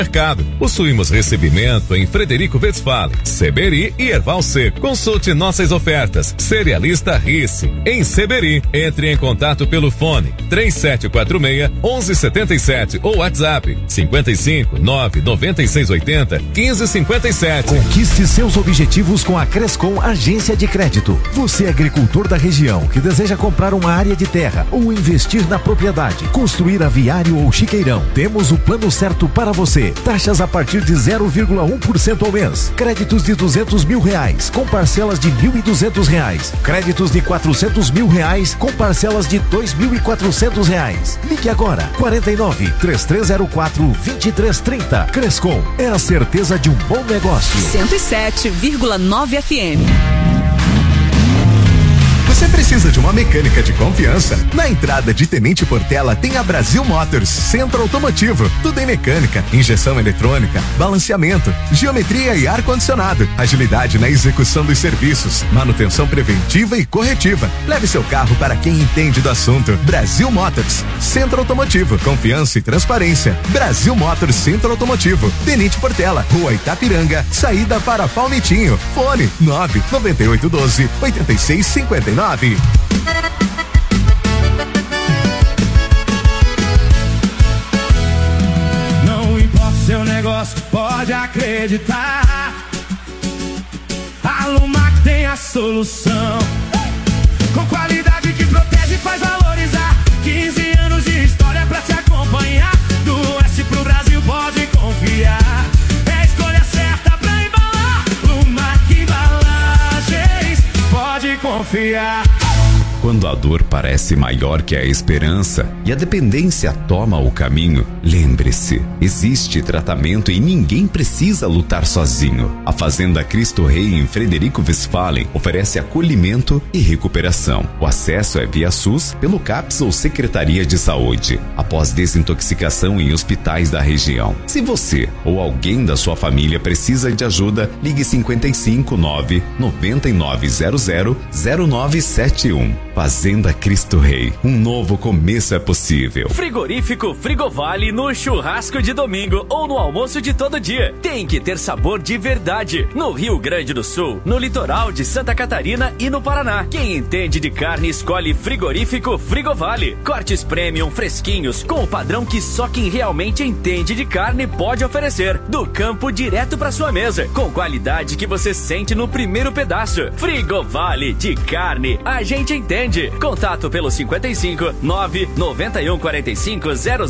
mercado. Possuímos recebimento em Frederico Westphalen, Seberi e Erval Seco. Consulte nossas ofertas. Cerealista Risse, em Seberi. Entre em contato pelo fone 3746-1177 ou WhatsApp 55 99680 1557. Conquiste seus objetivos com a Crescom Agência de Crédito. Você é agricultor da região que deseja comprar uma área de terra ou investir na propriedade, construir aviário ou chiqueirão. Temos o plano certo para você. Taxas a partir de 0,1% ao mês. Créditos de R$200 mil com parcelas de R$1.200. Créditos de R$400 mil com parcelas de R$2.400. Ligue agora 49-3304-2330. Crescom é a certeza de um bom negócio. 107,9 FM. Você precisa de uma mecânica de confiança? Na entrada de Tenente Portela tem a Brasil Motors, centro automotivo. Tudo em mecânica, injeção eletrônica, balanceamento, geometria e ar-condicionado. Agilidade na execução dos serviços, manutenção preventiva e corretiva. Leve seu carro para quem entende do assunto. Brasil Motors, centro automotivo. Confiança e transparência. Brasil Motors, centro automotivo. Tenente Portela, Rua Itapiranga, saída para Palmitinho. Fone 99812-8659. Não importa o seu negócio, pode acreditar. A Lumac tem a solução, com qualidade que protege e faz valorizar. 15 anos de história pra te acompanhar. Do oeste pro Brasil pode confiar. É a escolha certa pra embalar. Lumac Embalagens, pode confiar. Quando a dor parece maior que a esperança e a dependência toma o caminho, lembre-se, existe tratamento e ninguém precisa lutar sozinho. A Fazenda Cristo Rei em Frederico Westphalen oferece acolhimento e recuperação. O acesso é via SUS, pelo CAPS ou Secretaria de Saúde, após desintoxicação em hospitais da região. Se você ou alguém da sua família precisa de ajuda, ligue 55 99900 0971. Fazenda Cristo Rei, um novo começo é possível. Frigorífico Frigovale no churrasco de domingo ou no almoço de todo dia. Tem que ter sabor de verdade. No Rio Grande do Sul, no litoral de Santa Catarina e no Paraná. Quem entende de carne escolhe Frigorífico Frigovale. Cortes premium fresquinhos com o padrão que só quem realmente entende de carne pode oferecer. Do campo direto para sua mesa, com qualidade que você sente no primeiro pedaço. Frigovale de carne, a gente entende. Contato pelo 55 991 45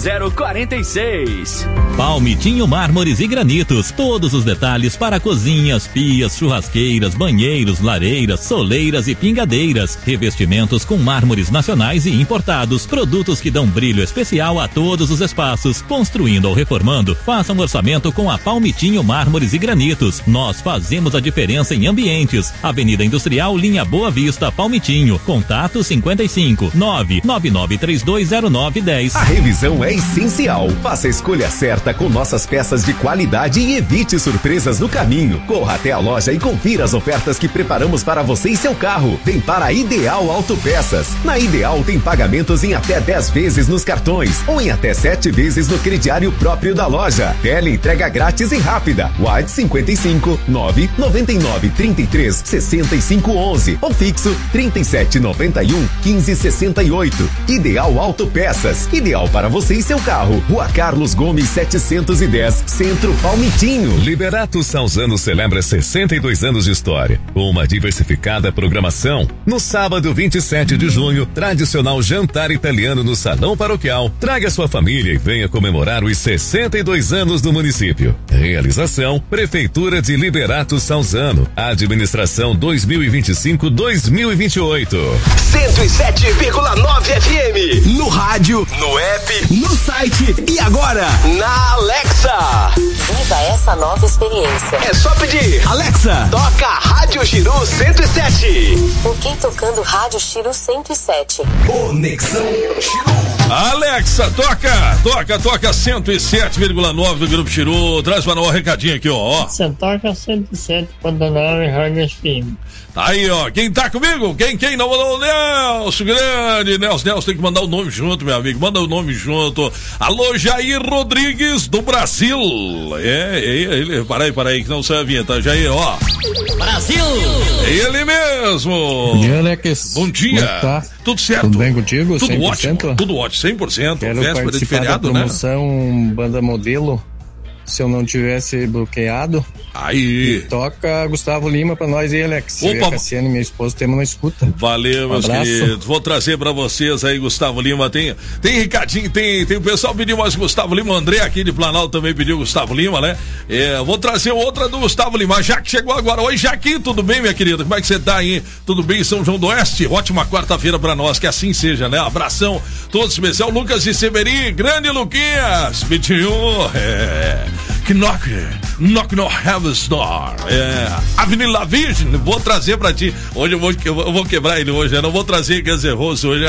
0046. Palmitinho Mármores e Granitos. Todos os detalhes para cozinhas, pias, churrasqueiras, banheiros, lareiras, soleiras e pingadeiras. Revestimentos com mármores nacionais e importados. Produtos que dão brilho especial a todos os espaços. Construindo ou reformando, faça um orçamento com a Palmitinho Mármores e Granitos. Nós fazemos a diferença em ambientes. Avenida Industrial, linha Boa Vista, Palmitinho. Contato 55 999320910. A revisão é essencial. Faça a escolha certa com nossas peças de qualidade e evite surpresas no caminho. Corra até a loja e confira as ofertas que preparamos para você e seu carro. Vem para a Ideal Autopeças. Na Ideal tem pagamentos em até 10 vezes nos cartões ou em até 7 vezes no crediário próprio da loja. Tele entrega grátis e rápida. WhatsApp 55 999 33 65 11 ou fixo 3791 1568. Ideal Autopeças. Ideal para você e seu carro. Rua Carlos Gomes 710, Centro Palmitinho. Liberato Salzano celebra 62 anos de história, com uma diversificada programação. No sábado 27 de junho, tradicional jantar italiano no Salão Paroquial. Traga sua família e venha comemorar os 62 anos do município. Realização: Prefeitura de Liberato Salzano. Administração 2025-2028. 107,9 FM. No rádio, no app, no site e agora na Alexa. Viva essa nova experiência. É só pedir: Alexa, toca Rádio Shiru 107. Ok, tocando Rádio Shiru 107. Conexão Shiru. Alexa, toca 107,9 do Grupo Chiru. Traz para nós um recadinho aqui, ó. Você toca 107,9 Rádio FM. Tá aí, ó. Quem tá comigo? Quem não mandou? O Nelson, grande. Nelson tem que mandar o nome junto, meu amigo. Manda o nome junto. Alô, Jair Rodrigues, do Brasil. Ele. Para aí, que não sai a vinheta. Jair, ó. Brasil! Ele mesmo. Bom dia, Alex. Bom dia. Tá? Tudo certo? Tudo bem contigo? Tudo 100%? ótimo. Tudo ótimo, 100%. Quero véspera de feriado, da promoção Banda Modelo. Se eu não tivesse bloqueado. Aí. Toca Gustavo Lima pra nós aí, Alex. Opa. Eu e a Cassiane, minha esposa, temos na escuta. Valeu, meus queridos. Vou trazer pra vocês aí, Gustavo Lima. Tem recadinho, tem o pessoal pediu mais Gustavo Lima. O André aqui de Planalto também pediu Gustavo Lima, né? Vou trazer outra do Gustavo Lima. Jaque chegou agora. Oi, Jaque, tudo bem, minha querida? Como é que você tá aí? Tudo bem em São João do Oeste? Ótima quarta-feira pra nós, que assim seja, né? Abração todo especial. Lucas de Severi, grande Luquinhas. Pediu. Knock no Heaven's Door. Avenida Virgem, vou trazer pra ti. Hoje eu vou quebrar ele hoje, eu não vou trazer Guns N' Roses hoje.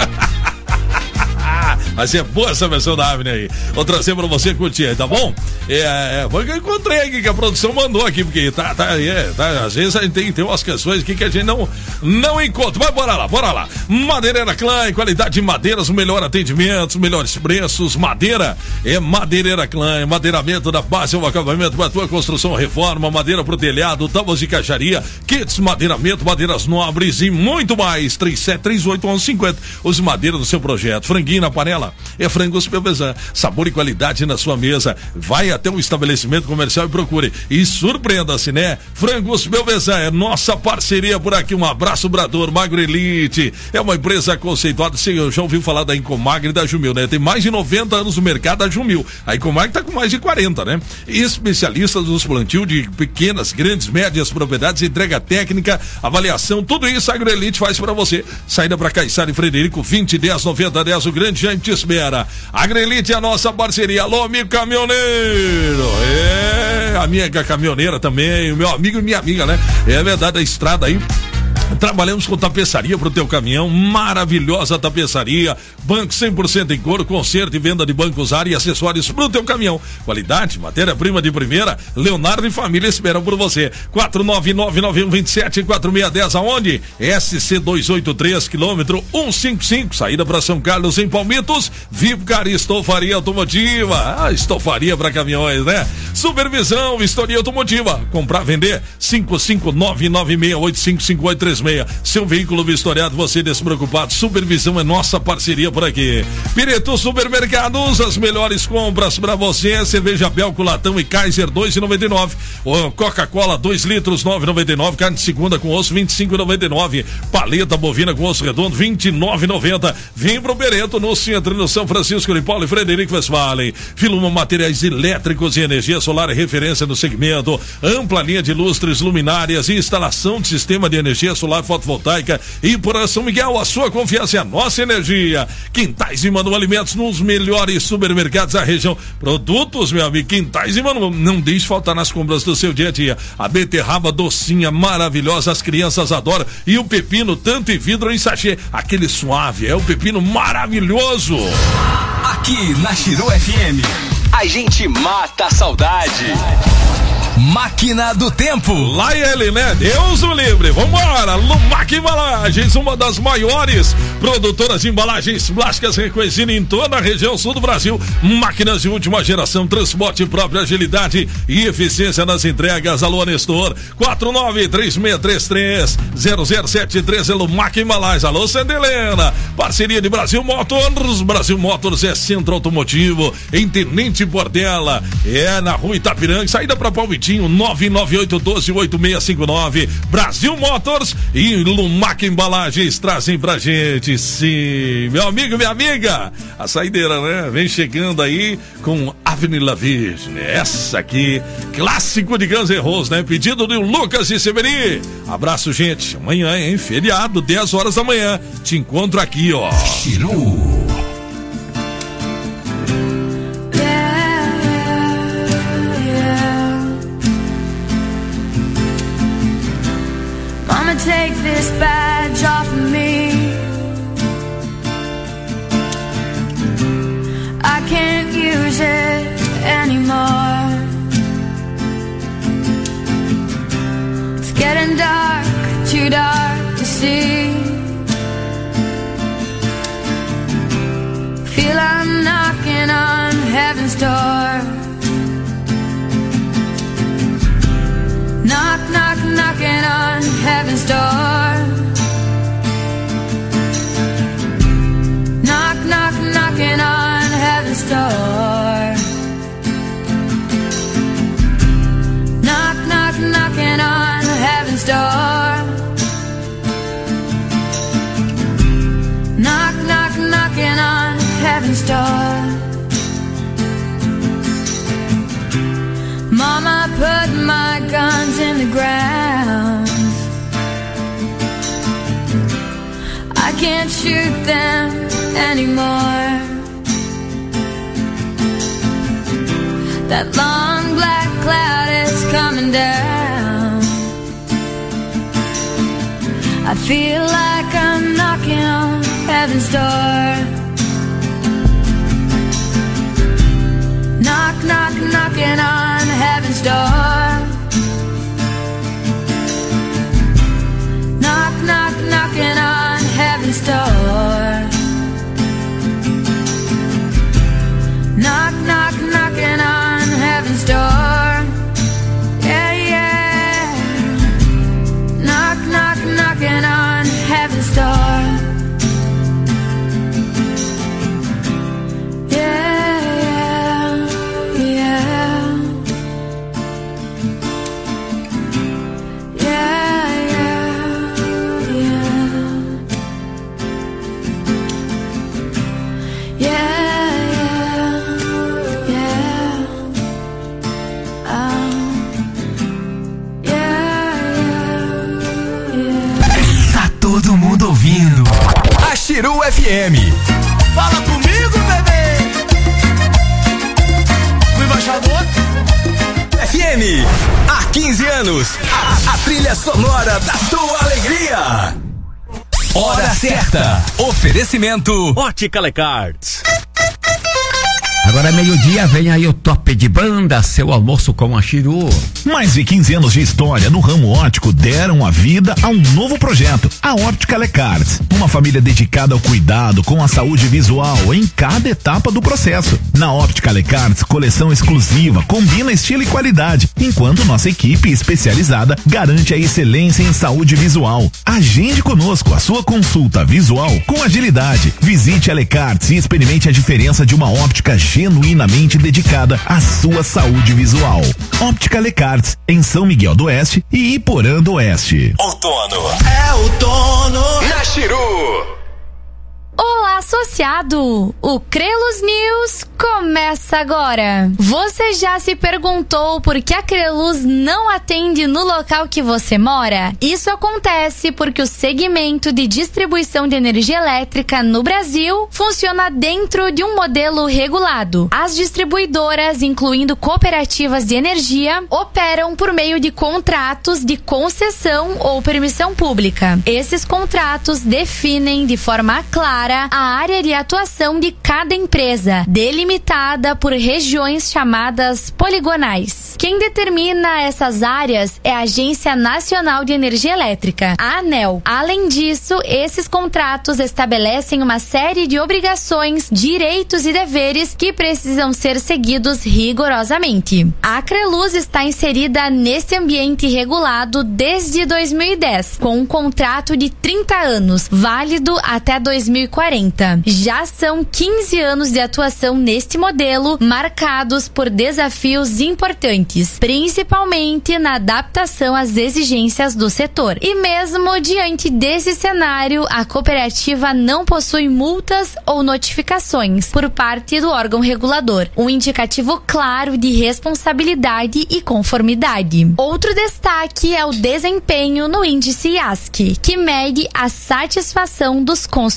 Mas é boa essa versão da Avenida aí. Vou trazer pra você curtir, tá bom? Foi que eu encontrei aqui, que a produção mandou aqui, porque às vezes a gente tem umas canções aqui que a gente não encontra. Mas bora lá. Madeireira Klein, qualidade de madeiras, o melhor atendimento, os melhores preços. Madeira é Madeireira Klein, madeiramento da base, um acabamento para tua construção, reforma, madeira pro telhado, tábuas de caixaria, kits, madeiramento, madeiras nobres e muito mais. 37381150. Use madeira do seu projeto. Franguinho na panela é Frangos Belvezan, sabor e qualidade na sua mesa. Vai até um estabelecimento comercial e procure e surpreenda-se, né? Frangos Belvezan é nossa parceria por aqui. Um abraço, Brador. Magro Elite é uma empresa conceituada. Você já ouviu falar da Incomagre e da Jumil, né? Tem mais de 90 anos no mercado a Jumil. A Incomagre tá com mais de 40, né? Especialistas nos plantio de pequenas, grandes, médias propriedades, entrega técnica, avaliação, tudo isso a Agro Elite faz pra você. Saída pra Caiçara e Frederico, 2010 9010, o grande já te espera. Agrelite é a nossa parceria. Alô, amigo caminhoneiro. Amiga caminhoneira também, meu amigo e minha amiga, né? É verdade, a estrada aí. Trabalhamos com tapeçaria pro teu caminhão, maravilhosa tapeçaria, banco 100% em couro, conserto e venda de bancos, área e acessórios pro teu caminhão. Qualidade, matéria-prima de primeira. Leonardo e família esperam por você. 49991274610, aonde? SC 283, quilômetro 155, saída para São Carlos, em Palmitos. Vipcar Estofaria Automotiva, estofaria para caminhões, né? Supervisão, vistoria automotiva, comprar, vender, 55996855836. Seu veículo vistoriado, você despreocupado. Supervisão é nossa parceria por aqui. Pireto Supermercados, as melhores compras pra você. Cerveja Belco, latão e Kaiser, 2,99. Coca-Cola, 2 litros, 9,99. Carne de segunda com osso, 25,99. Paleta bovina com osso redondo, 29,90. Vem pro Pireto, no centro, no São Francisco de Paulo e Frederico Westphalen. Filuma Materiais Elétricos e Energia Solar, referência no segmento. Ampla linha de lustres, luminárias e instalação de sistema de energia solar fotovoltaica. E por São Miguel, a sua confiança é a nossa energia. Quintais e Manu Alimentos, nos melhores supermercados da região. Produtos, meu amigo, Quintais e Manu, não deixe faltar nas compras do seu dia a dia. A beterraba docinha, maravilhosa, as crianças adoram. E o pepino, tanto em vidro ou em sachê, aquele suave, é o pepino maravilhoso. Aqui na Chiru FM, a gente mata a saudade. Máquina do Tempo. Lá ele, né? Deus o livre. Vambora. Lumac Embalagens, uma das maiores produtoras de embalagens plásticas reconhecidas em toda a região sul do Brasil. Máquinas de última geração, transporte próprio, agilidade e eficiência nas entregas. Alô, Nestor. 4936330073 é Lumac Embalagens. Alô, Sandelena. Parceria de Brasil Motors. Brasil Motors é centro automotivo em Tenente Portela. É na rua Itapiranga, saída pra Palmitinho. 998128659. Brasil Motors e Lumac Embalagens trazem pra gente, sim, meu amigo, minha amiga, a saideira, né? Vem chegando aí com Avenida Virgem. Essa aqui, clássico de Guns N' Roses, né? Pedido do Lucas de Severi. Abraço, gente. Amanhã, hein? Feriado, 10 horas da manhã. Te encontro aqui, ó. Chiru. Take this badge off of me. see. Feel I'm knocking on heaven's door. Knock, knock, knocking on heaven's door. Knock, knock, knocking on heaven's door. Knock, knock, knocking on heaven's door. Knock, knock, knocking on heaven's door. Mama put my guns in the ground. I can't shoot them anymore. That long black cloud is coming down. I feel like I'm knocking on heaven's door. Knock, knock, knocking on heaven's door. Knock, knock, knocking on heaven's door. Knock, knock, knocking on heaven's door. Yeah, yeah. Knock, knock, knocking on heaven's door. Yeah, yeah, yeah. Yeah, yeah, yeah. Todo mundo ouvindo a Chiru FM. Fala comigo, bebê. O embaixador FM, há 15 anos, a trilha sonora da tua alegria. Hora certa. Oferecimento Ótica Lecards. Agora meio-dia, vem aí o Top de Banda, seu almoço com a Chiru. Mais de 15 anos de história no ramo óptico deram a vida a um novo projeto, a Óptica Lecards. Uma família dedicada ao cuidado com a saúde visual em cada etapa do processo. Na Óptica Lecards, coleção exclusiva, combina estilo e qualidade, enquanto nossa equipe especializada garante a excelência em saúde visual. Agende conosco a sua consulta visual com agilidade. Visite a Lecards e experimente a diferença de uma óptica genuinamente dedicada à sua saúde visual. Óptica Lecards, em São Miguel do Oeste e Iporã do Oeste. Outono. É outono na Chiru. Olá, associado! O Crelus News começa agora. Você já se perguntou por que a Crelus não atende no local que você mora? Isso acontece porque o segmento de distribuição de energia elétrica no Brasil funciona dentro de um modelo regulado. As distribuidoras, incluindo cooperativas de energia, operam por meio de contratos de concessão ou permissão pública. Esses contratos definem de forma clara a área de atuação de cada empresa, delimitada por regiões chamadas poligonais. Quem determina essas áreas é a Agência Nacional de Energia Elétrica, a ANEEL. Além disso, esses contratos estabelecem uma série de obrigações, direitos e deveres que precisam ser seguidos rigorosamente. A Crelus está inserida nesse ambiente regulado desde 2010, com um contrato de 30 anos, válido até 2040. Já são 15 anos de atuação neste modelo, marcados por desafios importantes, principalmente na adaptação às exigências do setor. E mesmo diante desse cenário, a cooperativa não possui multas ou notificações por parte do órgão regulador, um indicativo claro de responsabilidade e conformidade. Outro destaque é o desempenho no índice IASC, que mede a satisfação dos consumidores.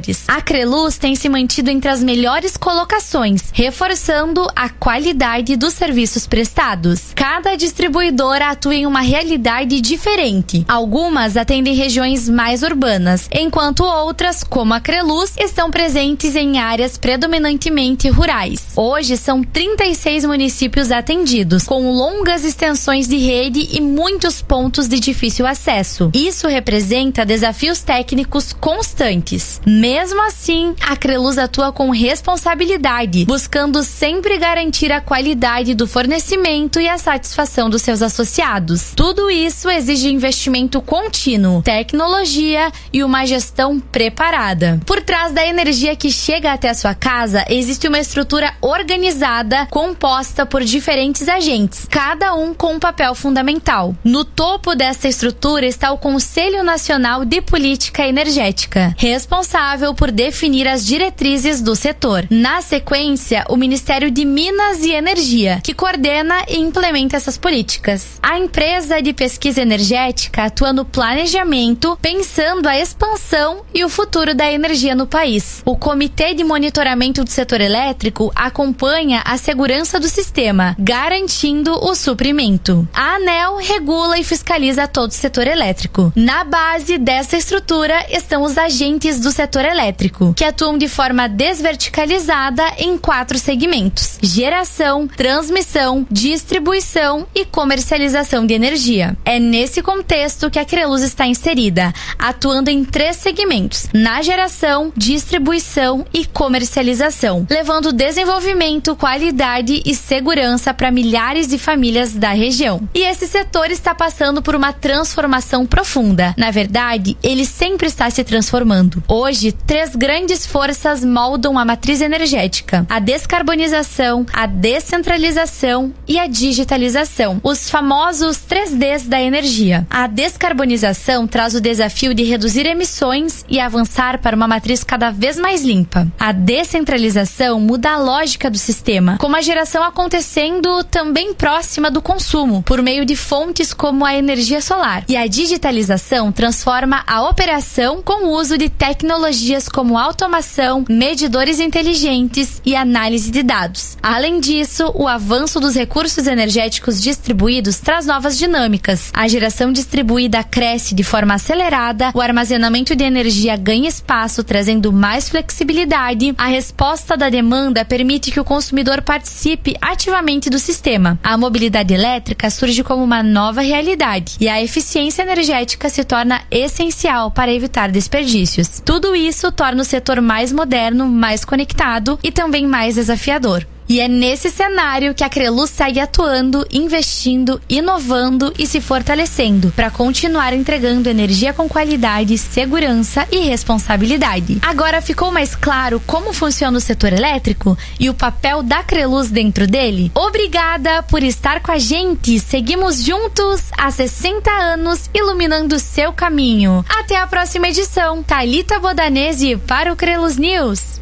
distribuidores. A Creluz tem se mantido entre as melhores colocações, reforçando a qualidade dos serviços prestados. Cada distribuidora atua em uma realidade diferente. Algumas atendem regiões mais urbanas, enquanto outras, como a Creluz, estão presentes em áreas predominantemente rurais. Hoje são 36 municípios atendidos, com longas extensões de rede e muitos pontos de difícil acesso. Isso representa desafios técnicos constantes. Mesmo assim, a Creluz atua com responsabilidade, buscando sempre garantir a qualidade do fornecimento e a satisfação dos seus associados. Tudo isso exige investimento contínuo, tecnologia e uma gestão preparada. Por trás da energia que chega até a sua casa, existe uma estrutura organizada composta por diferentes agentes, cada um com um papel fundamental. No topo dessa estrutura está o Conselho Nacional de Política Energética, responsável por definir as diretrizes do setor. Na sequência, o Ministério de Minas e Energia, que coordena e implementa essas políticas. A empresa de pesquisa energética atua no planejamento, pensando a expansão e o futuro da energia no país. O Comitê de Monitoramento do Setor Elétrico acompanha a segurança do sistema, garantindo o suprimento. A ANEEL regula e fiscaliza todo o setor elétrico. Na base dessa estrutura estão os agentes do setor elétrico, que atuam de forma desverticalizada em 4 segmentos: geração, transmissão, distribuição e comercialização de energia. É nesse contexto que a Creluz está inserida, atuando em 3 segmentos: na geração, distribuição e comercialização, levando desenvolvimento, qualidade e segurança para milhares de famílias da região. E esse setor está passando por uma transformação profunda. Na verdade, ele sempre está se transformando. Hoje, 3 grandes forças moldam a matriz energética: a descarbonização, a descentralização e a digitalização. Os famosos 3Ds da energia. A descarbonização traz o desafio de reduzir emissões e avançar para uma matriz cada vez mais limpa. A descentralização muda a lógica do sistema, com a geração acontecendo também próxima do consumo, por meio de fontes como a energia solar. E a digitalização transforma a operação com o uso de tecnologias como automação, medidores inteligentes e análise de dados. Além disso, o avanço dos recursos energéticos distribuídos traz novas dinâmicas. A geração distribuída cresce de forma acelerada, o armazenamento de energia ganha espaço, trazendo mais flexibilidade. A resposta da demanda permite que o consumidor participe ativamente do sistema. A mobilidade elétrica surge como uma nova realidade e a eficiência energética se torna essencial para evitar desperdícios. Tudo isso torna o setor mais moderno, mais conectado e também mais desafiador. E é nesse cenário que a Creluz segue atuando, investindo, inovando e se fortalecendo para continuar entregando energia com qualidade, segurança e responsabilidade. Agora ficou mais claro como funciona o setor elétrico e o papel da Creluz dentro dele? Obrigada por estar com a gente. Seguimos juntos há 60 anos iluminando o seu caminho. Até a próxima edição. Thalita Bodanese para o Creluz News.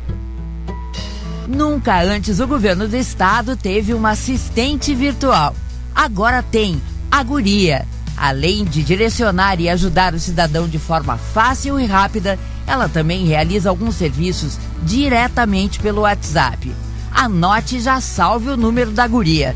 Nunca antes o governo do estado teve uma assistente virtual. Agora tem a Guria. Além de direcionar e ajudar o cidadão de forma fácil e rápida, ela também realiza alguns serviços diretamente pelo WhatsApp. Anote e já salve o número da Guria: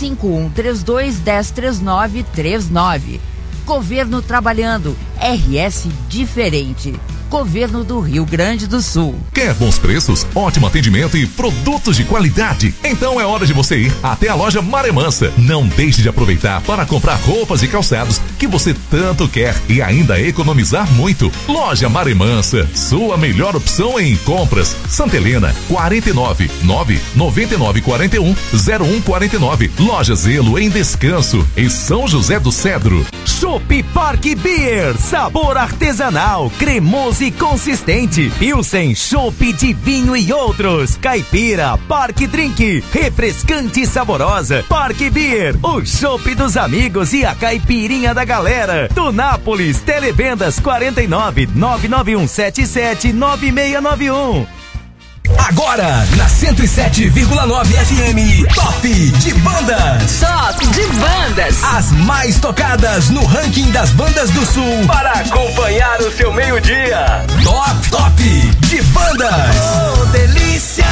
5132-103939. Governo trabalhando, RS diferente. Governo do Rio Grande do Sul. Quer bons preços, ótimo atendimento e produtos de qualidade? Então é hora de você ir até a loja Maremansa. Não deixe de aproveitar para comprar roupas e calçados que você tanto quer e ainda economizar muito. Loja Maremansa, sua melhor opção em compras. Santa Helena, 49 999 41 0149. Loja Zelo em Descanso, em São José do Cedro. Chopp Park Beer, sabor artesanal, cremoso e consistente. Pilsen, chopp de vinho e outros. Caipira, Park Drink, refrescante e saborosa. Park Beer, o chopp dos amigos e a caipirinha da galera. Do Nápoles, televendas 49 99177 9691. Agora, na 107,9 FM, Top de Bandas. Top Top de bandas. As mais tocadas no ranking das bandas do Sul para acompanhar o seu meio-dia. Top de bandas. Oh, delícia!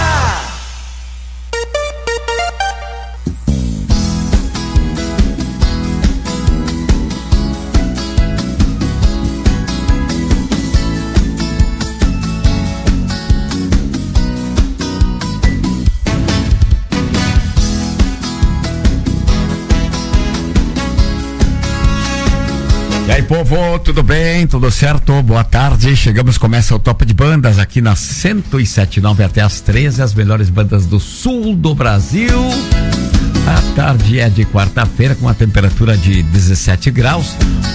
E aí, povo, tudo bem? Tudo certo? Boa tarde. Começa o Top de Bandas aqui na 107.9 até as 13, as melhores bandas do sul do Brasil. A tarde é de quarta-feira com a temperatura de 17 graus,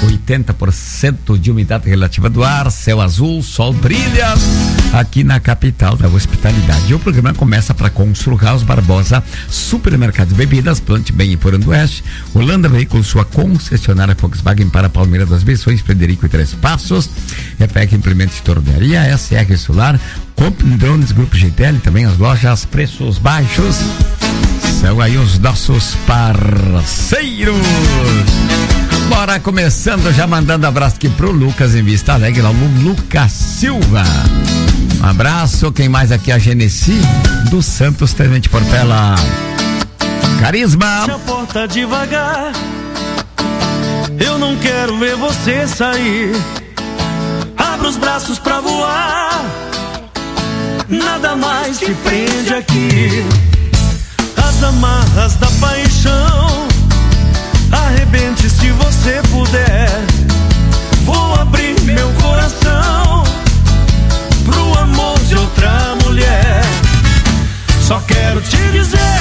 80% de umidade relativa do ar, céu azul, sol brilha aqui na capital da hospitalidade. E o programa começa para Consulhaus Barbosa, Supermercado de Bebidas, Plante Bem e Porão do Oeste, Holanda Veículos, sua concessionária Volkswagen para Palmeira das Missões, Frederico e Três Passos, EPEC Implementos de Tornearia, SR Solar, Compre Drones, Grupo GTL, também as lojas Preços Baixos. São aí os nossos parceiros. Bora começando, já mandando abraço aqui pro Lucas em Vista Alegre, lá o Lucas Silva. Um abraço, quem mais aqui? A Genesi do Santos Tenente Portela. Carisma. Fecha a porta devagar, eu não quero ver você sair. Abra os braços pra voar, nada mais te prende aqui. As amarras da paixão, arrebente se você puder. Vou abrir meu coração pro amor de outra mulher. Só quero te dizer,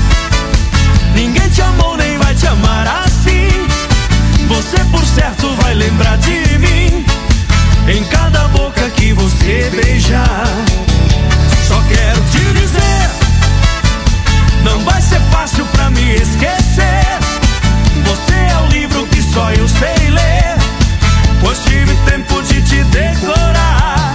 ninguém te amou nem vai te amar assim. Você por certo vai lembrar de mim em cada boca que você beijar. Só quero te dizer, não vai ser fácil pra me esquecer. Você é o livro que só eu sei ler, pois tive tempo de te decorar.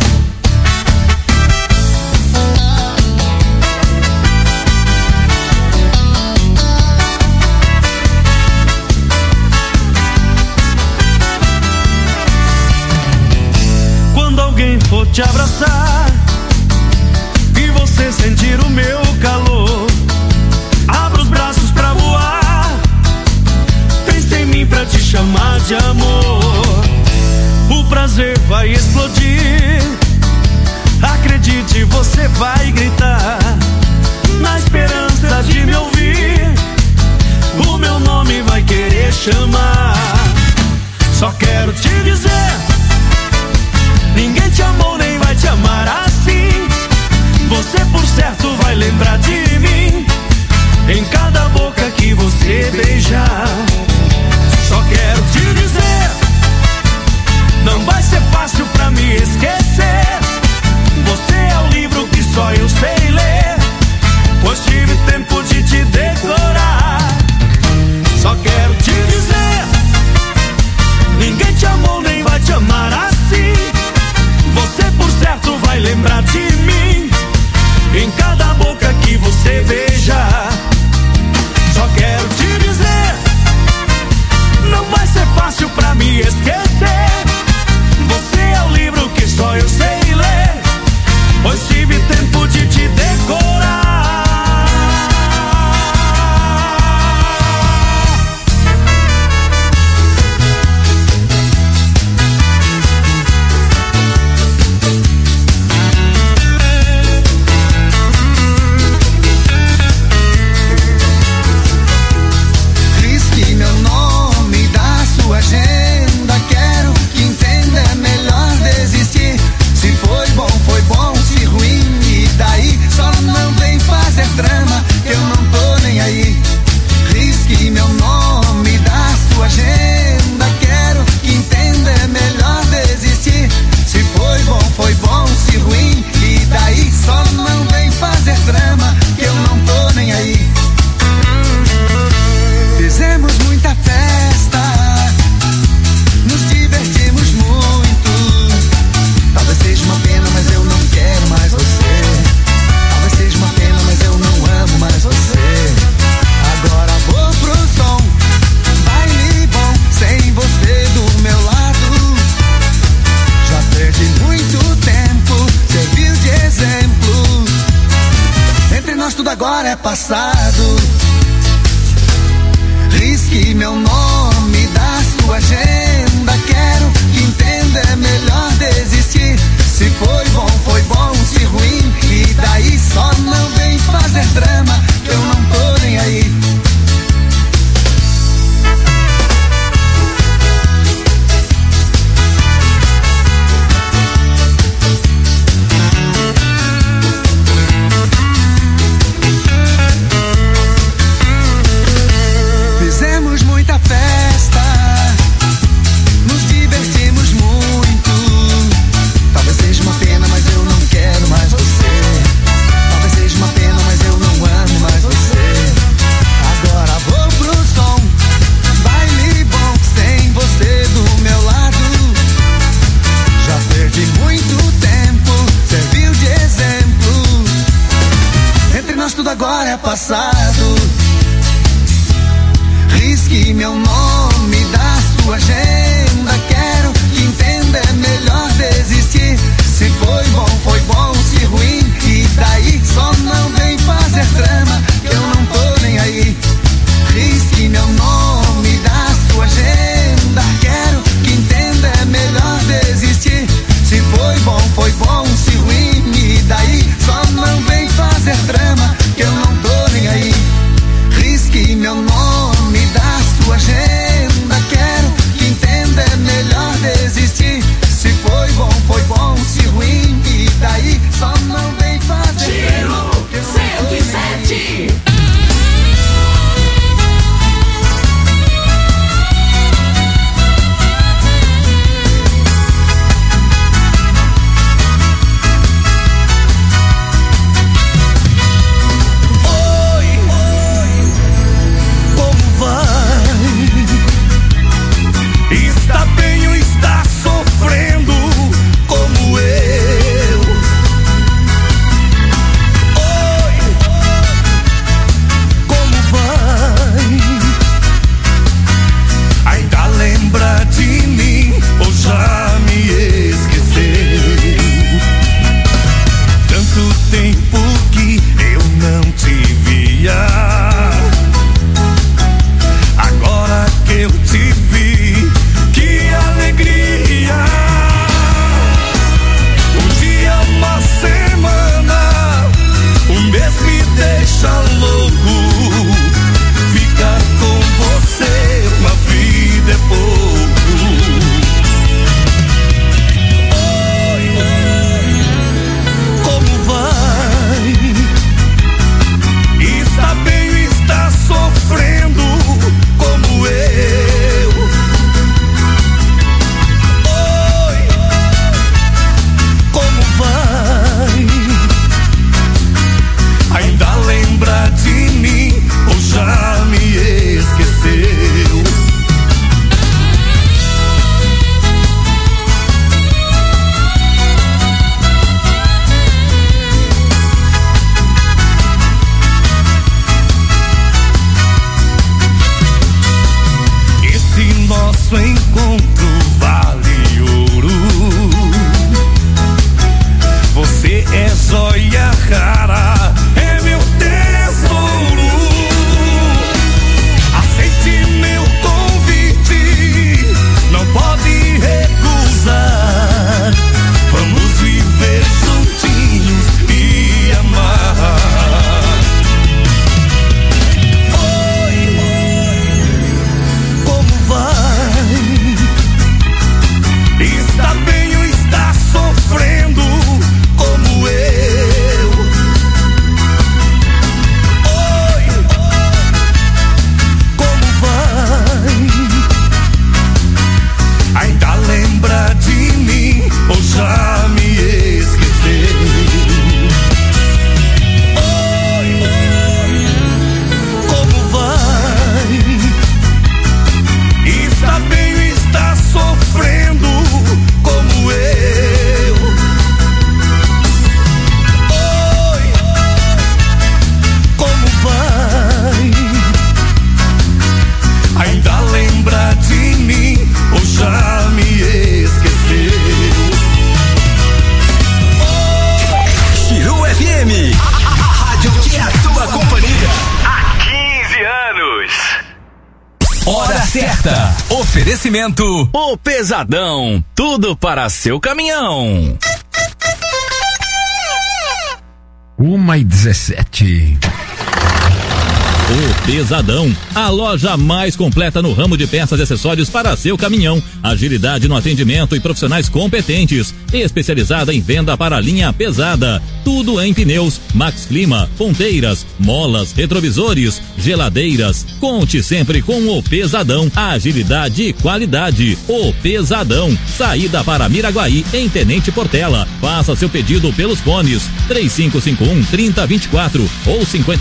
Quando alguém for te abraçar e você sentir o meu calor, abra os braços pra voar, pensa em mim pra te chamar de amor. O prazer vai explodir, acredite, você vai gritar, na esperança de me ouvir, o meu nome vai querer chamar. Só quero te dizer, ninguém te amou nem vai te amar assim. Você por certo vai lembrar de mim em cada boca que você beijar. Só quero te dizer, não vai ser fácil pra me esquecer. Você é o livro que só eu sei ler, pois tive tempo de te decorar. Só quero te dizer, passado. Risque meu nome da sua agenda. Quero que entenda, é melhor desistir. Se foi bom, se ruim, e daí só não vem fazer drama, que eu não tô nem aí. Fizemos muita festa, nos divertimos muito. Talvez seja uma pena, mas eu não quero mais você. Talvez seja uma pena, mas eu não amo mais você. Agora vou pro som, baile bom sem você do meu lado. Já perdi muito tempo, serviu de exemplo. Entre nós tudo agora é passado. Risque meu nome da sua agenda. Quero que entenda, é melhor desistir. Se foi bom, se ruim, e daí só não vem fazer drama, que eu não tô nem aí. Risque meu nome da sua agenda. Quero que entenda, é melhor desistir. Se foi bom, se ruim, e daí só não vem fazer drama, que eu não tô nem aí. Risque meu nome da sua agenda. Quero que entenda, é melhor desistir. Se foi bom, se ruim, e daí só não vem fazer. Giro 107. Está bem ou está sofrendo como eu? Oi, como vai? Ainda lembra de mim ou já me esqueceu? Tanto tempo que eu não te via. Agora que eu te vi, que alegria! Um dia, uma semana, um mês me deixa louco. Ficar com você uma vida é pouco. Oi, como vai? Está bem ou está sofrendo como eu? Oi, como vai? Ainda lembra de mim ou já me esqueceu? Esse nosso encontro vale ouro. Você é joia rara, é meu tesouro. Aceite meu convite, não pode recusar. Vamos viver juntinhos e amar. Oi, como vai? certa. Oferecimento O Pesadão, tudo para seu caminhão. 1h17. O Pesadão, a loja mais completa no ramo de peças e acessórios para seu caminhão. Agilidade no atendimento e profissionais competentes. Especializada em venda para a linha pesada. Tudo em pneus, Max Clima, ponteiras, molas, retrovisores, geladeiras. Conte sempre com o Pesadão. Agilidade e qualidade. O Pesadão. Saída para Miraguaí, em Tenente Portela. Faça seu pedido pelos fones 3551-3024 ou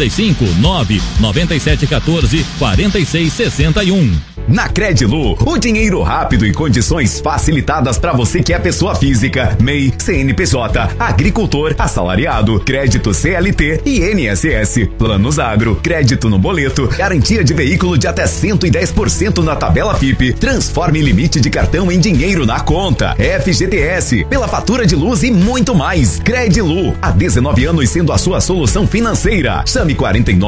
559-9714-4661. Na Credilu, o dinheiro rápido e condições facilitadas para você que é pessoa física, MEI, CNPJ, agricultor, assalariado, crédito CLT e INSS, planos agro, crédito no boleto, garantia de veículo de até 110% na tabela FIP, transforme limite de cartão em dinheiro na conta, FGTS, pela fatura de luz e muito mais. Credilu, há 19 anos sendo a sua solução financeira. Chame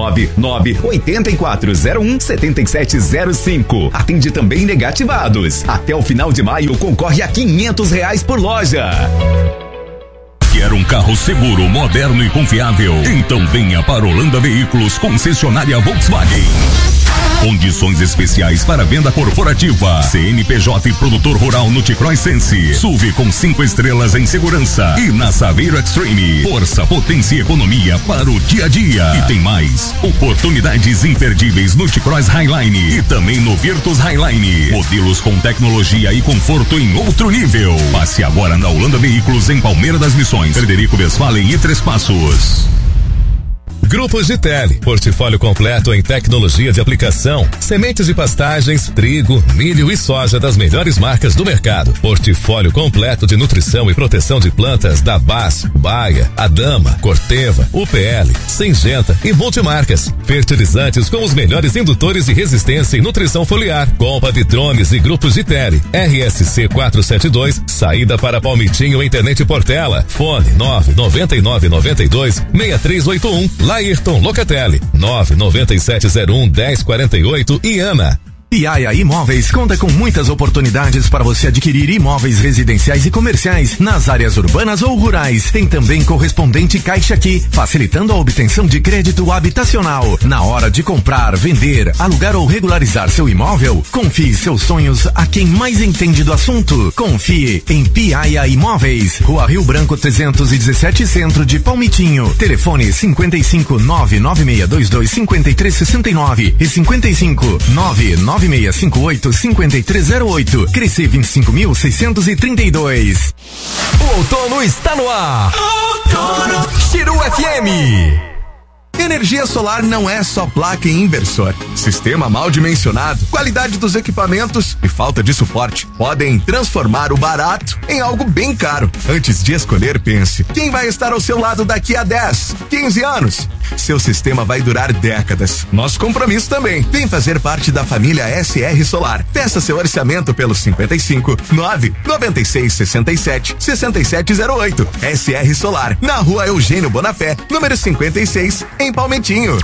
499-8401-7705. Atende também negativados. Até o final de maio concorre a R$500 por loja. Quer um carro seguro, moderno e confiável? Então venha para Holanda Veículos, concessionária Volkswagen. Condições especiais para venda corporativa. CNPJ e produtor rural no T-Cross Sense. SUV com 5 estrelas em segurança. E na Saveiro Extreme. Força, potência e economia para o dia a dia. E tem mais. Oportunidades imperdíveis no T-Cross Highline. E também no Virtus Highline. Modelos com tecnologia e conforto em outro nível. Passe agora na Holanda Veículos em Palmeira das Missões. Frederico Westphalen e Três Passos. Grupos de Tele, portfólio completo em tecnologia de aplicação, sementes e pastagens, trigo, milho e soja das melhores marcas do mercado. Portfólio completo de nutrição e proteção de plantas da BAS, Baia, Adama, Corteva, UPL, Syngenta e multimarcas. Fertilizantes com os melhores indutores de resistência e nutrição foliar. Compa de drones e grupos de Tele. RSC 472, saída para Palmitinho, Internet Portela. Fone 99992-6381. Laírton Locatelli, 99701-1048 e Ana. Piaia Imóveis conta com muitas oportunidades para você adquirir imóveis residenciais e comerciais nas áreas urbanas ou rurais. Tem também correspondente Caixa Aqui, facilitando a obtenção de crédito habitacional. Na hora de comprar, vender, alugar ou regularizar seu imóvel, confie seus sonhos a quem mais entende do assunto. Confie em Piaia Imóveis, Rua Rio Branco 317, Centro de Palmitinho. Telefone 55996225369 e 559999658-5308. Crescer 25.632. O outono está no ar. Outono Chiru FM. Energia solar não é só placa e inversor. Sistema mal dimensionado, qualidade dos equipamentos e falta de suporte podem transformar o barato em algo bem caro. Antes de escolher, pense: quem vai estar ao seu lado daqui a 10, 15 anos? Seu sistema vai durar décadas. Nosso compromisso também. Vem fazer parte da família SR Solar. Peça seu orçamento pelo 55-9-9667-6708. SR Solar, na Rua Eugênio Bonafé, número 56, em Palmitinho.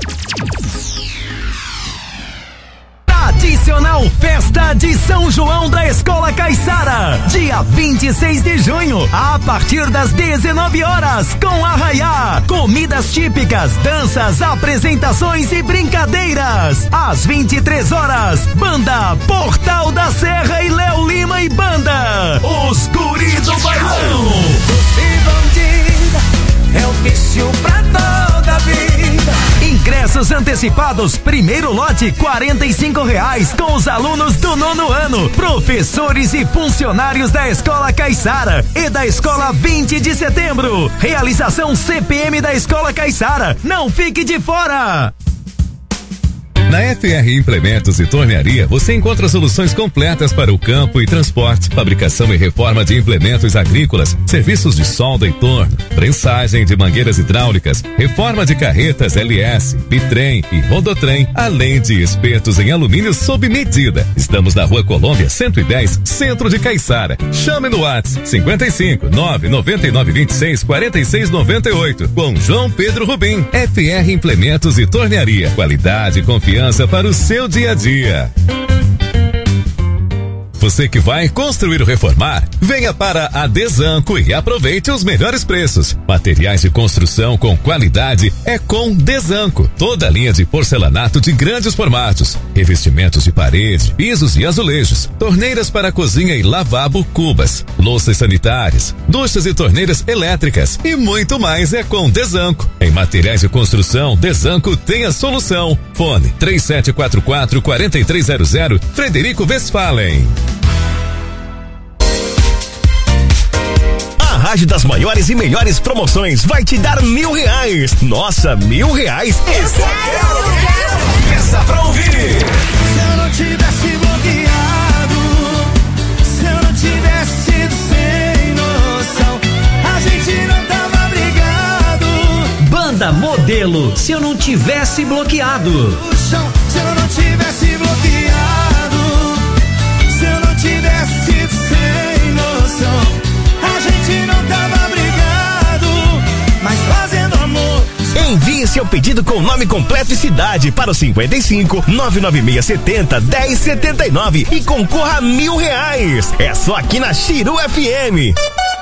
Tradicional Festa de São João da Escola Caiçara, dia 26 de junho, a partir das 19 horas, com arraiá, comidas típicas, danças, apresentações e brincadeiras. Às 23 horas, banda Portal da Serra e Léo Lima e banda Os Guri do Bailão. É o vício pra toda a vida. Ingressos antecipados, primeiro lote R$45 com os alunos do 9º ano, professores e funcionários da Escola Caiçara e da Escola 20 de Setembro. Realização CPM da Escola Caiçara. Não fique de fora! Na FR Implementos e Tornearia, você encontra soluções completas para o campo e transporte, fabricação e reforma de implementos agrícolas, serviços de solda e torno, prensagem de mangueiras hidráulicas, reforma de carretas LS, bitrem e rodotrem, além de espetos em alumínio sob medida. Estamos na Rua Colômbia 110, Centro de Caiçara. Chame no WhatsApp 55-99926-4698 com João Pedro Rubim. FR Implementos e Tornearia, qualidade e confiança para o seu dia a dia. Você que vai construir ou reformar, venha para a Desanco e aproveite os melhores preços. Materiais de construção com qualidade é com Desanco. Toda a linha de porcelanato de grandes formatos, revestimentos de parede, pisos e azulejos, torneiras para cozinha e lavabo, cubas, louças sanitárias, duchas e torneiras elétricas e muito mais é com Desanco. Em materiais de construção, Desanco tem a solução. Fone 3744-4300, Frederico Westphalen. A Rádio das maiores e melhores promoções vai te dar R$1.000. Nossa, R$1.000? Esse eu quero! Peça pra ouvir! Se eu não tivesse bloqueado, se eu não tivesse sido sem noção, a gente não tava brigado. Banda Modelo, se eu não tivesse bloqueado. Se eu não tivesse bloqueado, se eu não tivesse sido sem noção, a gente não tava brigado, mas fazendo amor. Envie seu pedido com nome completo e cidade para o 55 99670 1079 e concorra a R$1.000. É só aqui na Chiru FM.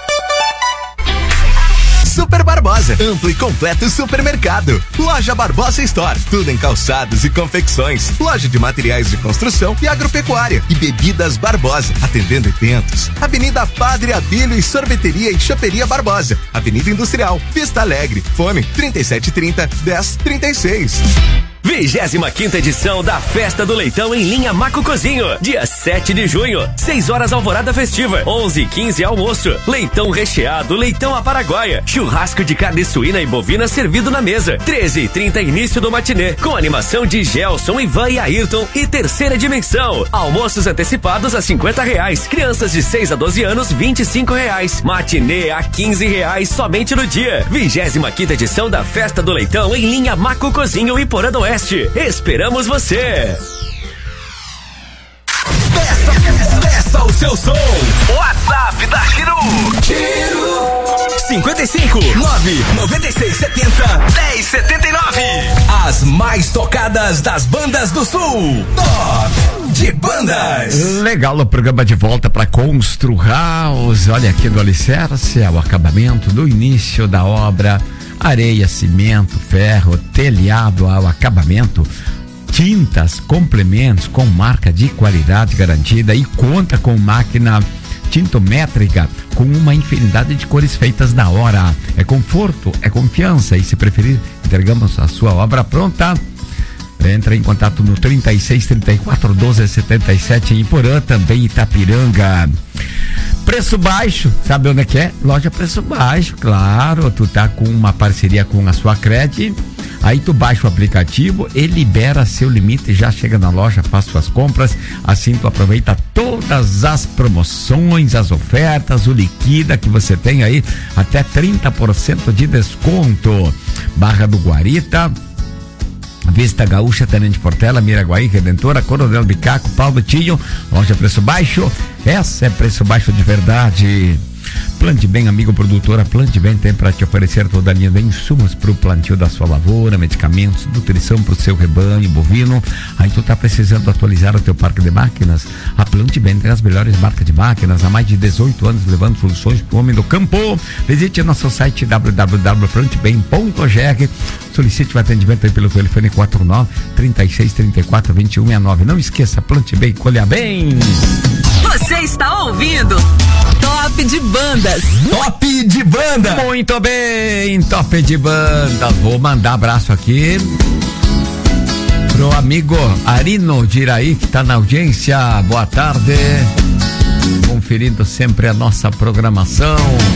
Super Barbosa, amplo e completo supermercado. Loja Barbosa Store, tudo em calçados e confecções. Loja de materiais de construção e agropecuária. E Bebidas Barbosa, atendendo eventos. Avenida Padre Abílio e Sorveteria e Choperia Barbosa. Avenida Industrial, Vista Alegre. Fone 3730-1036. 25ª edição da Festa do Leitão em linha Maco Cozinho, dia 7 de junho, 6 horas alvorada festiva, 11h15 almoço, leitão recheado, leitão à paraguaia, churrasco de carne suína e bovina servido na mesa, 13h30 início do matinê, com animação de Gelson, Ivan e Ayrton e terceira dimensão, almoços antecipados a R$50, crianças de 6 a 12 anos R$25, matinê a R$15 somente no dia. 25ª edição da Festa do Leitão em linha Maco Cozinho e Porã do Oeste. Esperamos você! Peça o seu som. WhatsApp da Chiru. 55 996 70 1079. As mais tocadas das bandas do Sul. Top de bandas. Legal o programa de volta para Constru House. Olha aqui no alicerce, é o acabamento do início da obra. Areia, cimento, ferro, telhado ao acabamento, tintas, complementos com marca de qualidade garantida e conta com máquina tintométrica com uma infinidade de cores feitas na hora. É conforto, é confiança e, se preferir, entregamos a sua obra pronta. Entra em contato no 36 34 12 77 em Porã, também Itapiranga. Preço baixo, sabe onde é que é? Loja Preço Baixo, claro. Tu tá com uma parceria com a sua Cred, aí tu baixa o aplicativo e libera seu limite, já chega na loja, faz suas compras, assim tu aproveita todas as promoções, as ofertas, o liquida que você tem aí, até 30% de desconto. Barra do Guarita, Vista Gaúcha, Tenente Portela, Miraguaí, Redentora, Coronel Bicaco, Paulo Tinho. Loja Preço Baixo, essa é preço baixo de verdade. Plante Bem, amigo produtora, Plante Bem tem para te oferecer toda a linha de insumos para o plantio da sua lavoura, medicamentos, nutrição para o seu rebanho bovino. Aí tu tá precisando atualizar o teu parque de máquinas? A Plante Bem tem as melhores marcas de máquinas há mais de 18 anos, levando soluções para o homem do campo. Visite nosso site www.plantebem.org. Solicite o atendimento aí pelo telefone 49 36 34 21 69. Não esqueça, Plante Bem, colha bem. Você está ouvindo Top de Bandas. Top de Banda. Muito bem, Top de Banda. Vou mandar abraço aqui pro amigo Arino de Iraí, que tá na audiência. Boa tarde. Conferindo sempre a nossa programação.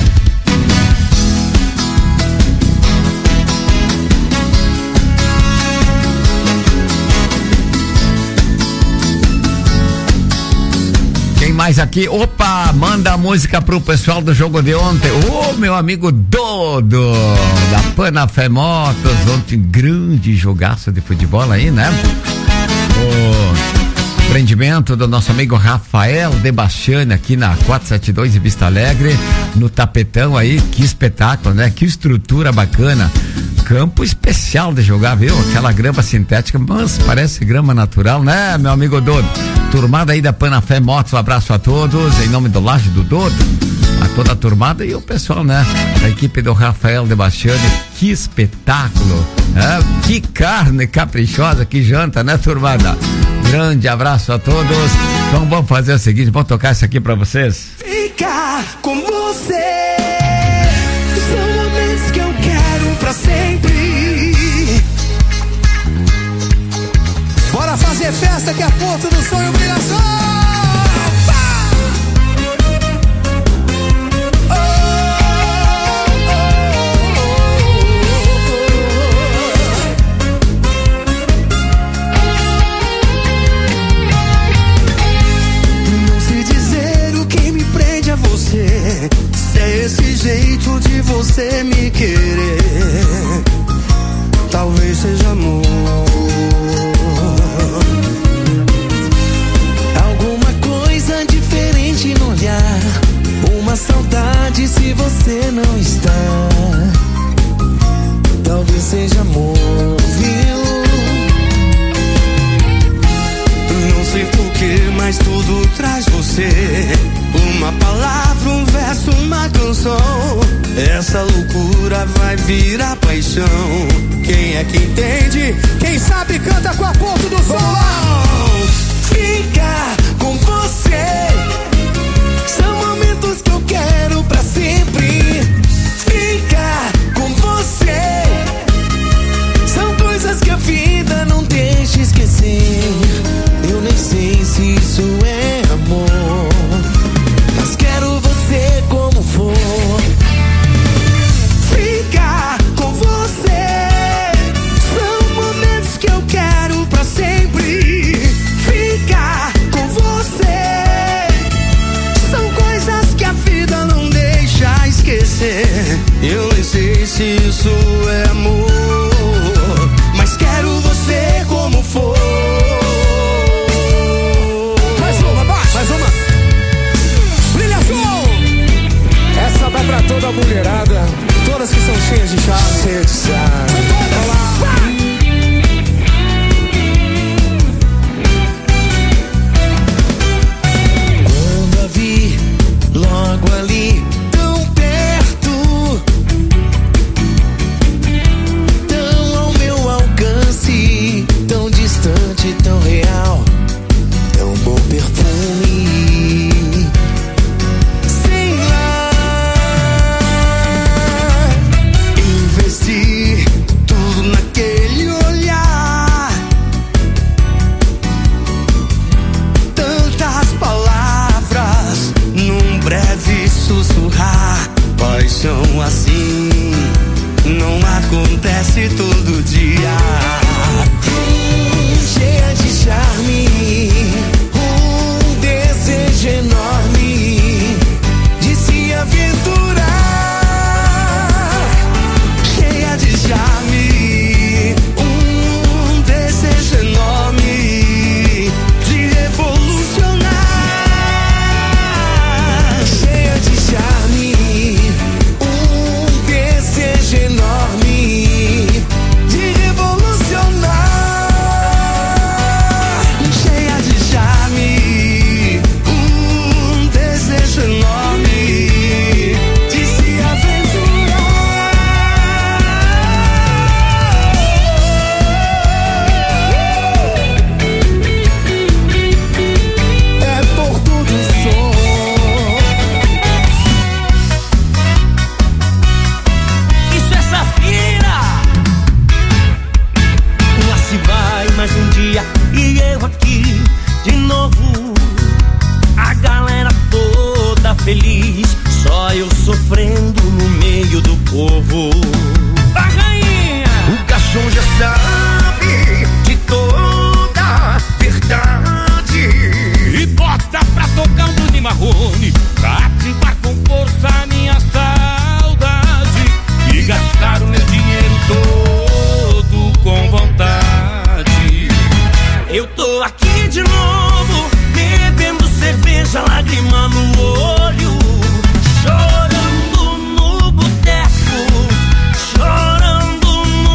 Mais aqui, opa, manda a música pro pessoal do jogo de ontem. Meu amigo Dodo da Panafé Motos, ontem grande jogaço de futebol aí, né? O empreendimento do nosso amigo Rafael de Bastiani aqui na 472 em Vista Alegre, no tapetão aí, que espetáculo, né? Que estrutura bacana. campo especial de jogar, viu? Aquela grama sintética, mas parece grama natural, né, meu amigo Dodo? Turmada aí da Panafé Motos, um abraço a todos, em nome do Laje do Dodo, a toda a turmada e o pessoal, né? A equipe do Rafael de Bastiani, que espetáculo, né? Que carne caprichosa, que janta, né, turmada? Grande abraço a todos. Então vamos fazer o seguinte, vamos tocar isso aqui pra vocês. Ficar com você são momentos que eu quero pra sempre. Bora fazer festa que é ponto do sonho brilha só. Se é esse jeito de você me querer, talvez seja amor. Alguma coisa diferente no olhar, uma saudade se você não está. Talvez seja amor, viu? Não sei porquê, mas tudo traz você. Uma palavra, um verso, uma canção. Essa loucura vai virar paixão. Quem é que entende? Quem sabe canta com a ponta do som. Ficar com você são momentos que eu quero pra sempre. Ficar com você são coisas que a vida não deixa esquecer. Eu nem sei se isso é amor, mas quero você como for. Ficar com você são momentos que eu quero pra sempre. Ficar com você são coisas que a vida não deixa esquecer. Eu nem sei se isso é amor, mas quero você como for. Mais uma, mais uma. Essa vai pra toda a mulherada, todas que são cheias de charme. Cheias de charme. Quando a vi logo ali, tão perto, tão ao meu alcance, tão distante, tão real, tão bom perfume. Tudo naquele olhar, tantas palavras num breve sussurrar. Paixão assim não acontece todo dia. Cheia de charme, um desejo enorme de se aventurar. De charme, um desejo enorme de revolucionar. Cheia de charme, um desejo enorme de revolucionar. Cheia de charme, um desejo enorme de se aventurar. E eu aqui de novo, a galera toda feliz, só eu sofrendo no meio do povo. A rainha, o cachorro já sabe de toda a verdade e bota pra tocar um Bruno Marrone, pra ativar com força a minha saudade e gastar o meu dinheiro todo com vontade. Eu tô aqui de novo, bebendo cerveja, lágrima no olho, chorando no boteco, chorando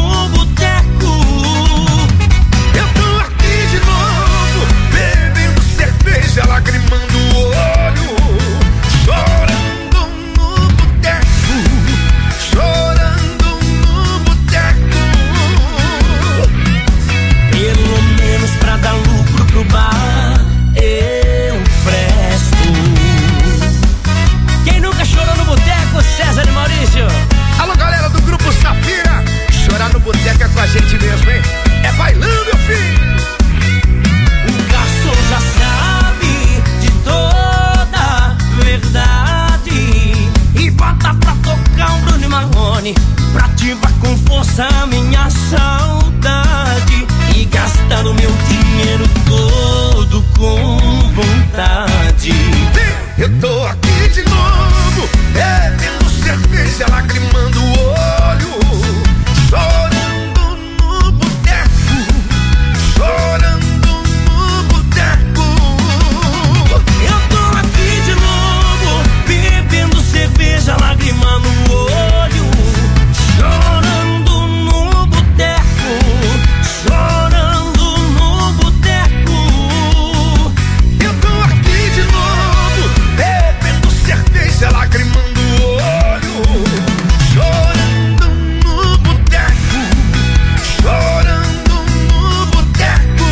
Eu tô aqui de novo, bebendo cerveja, lagrimando o olho, chorando no boteco, chorando no boteco. Eu tô aqui de novo, bebendo cerveja, lagrimando o olho, chorando no boteco, chorando no boteco. Eu tô aqui de novo, bebendo cerveja, lagrimando o olho, chorando no boteco, chorando no boteco.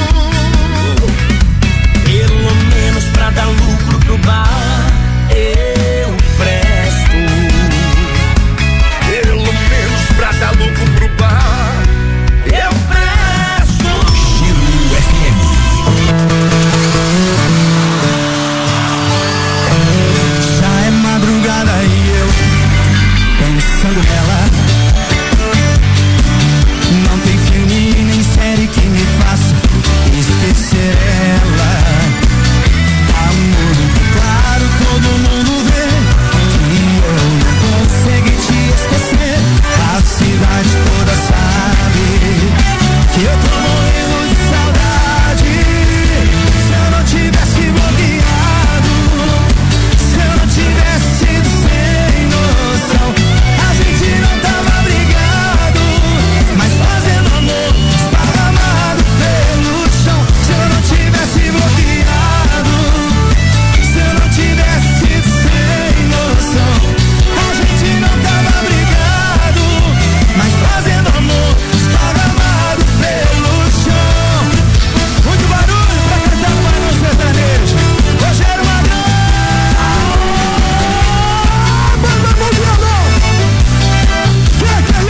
Pelo menos pra dar lucro pro bar, eu presto. Pelo menos pra dar lucro pro bar, eu presto. Giro FM. Já é madrugada e eu pensando nela. Não tem filme nem série que me faça esquecer ela. Tá muito claro, todo mundo vê que eu não consegui te esquecer. A cidade toda sabe que eu tô morrendo de saudade. Se eu não tivesse bloqueado, se eu não tivesse sido sem noção, a gente não tava brigado, mas fazendo amor esparramado pelo chão. Se eu não tivesse bloqueado, se eu não tivesse sido sem noção, a gente não tava brigado, mas fazendo amor esparramado pelo chão. Muito barulho pra cantar o Barão Sertanejo. Rogério Magrão. Banda Modelão. Que é isso?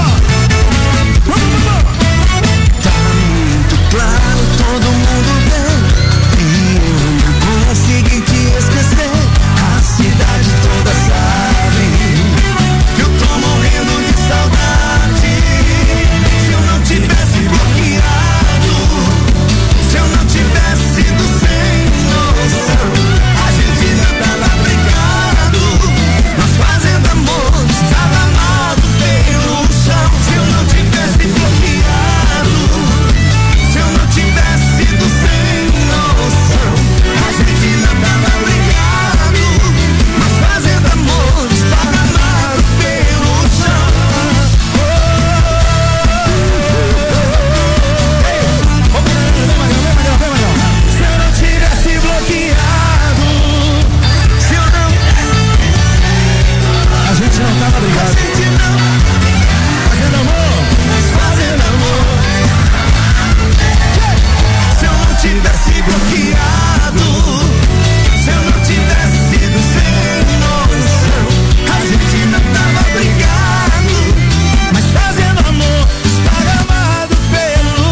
Tá muito claro, todo mundo vê e eu não consegui te esquecer. A cidade toda sabe que eu tô morrendo de saudade. Se eu não tivesse bloqueado, se eu não tivesse sido sem noção, a gente já tava brigado, nós fazendo amor esparramado pelo chão. Se eu não tivesse bloqueado, se eu não tivesse sido sem noção, a gente já tava brigado, nós fazendo amor esparramado pelo chão. Se eu não tivesse bloqueado, se eu não, a gente não tava brigado. A gente não, fazendo amor, fazendo amor. Se eu não tivesse bloqueado, se eu não tivesse sido sem noção, a gente não tava brigado, mas fazendo amor esparramado pelo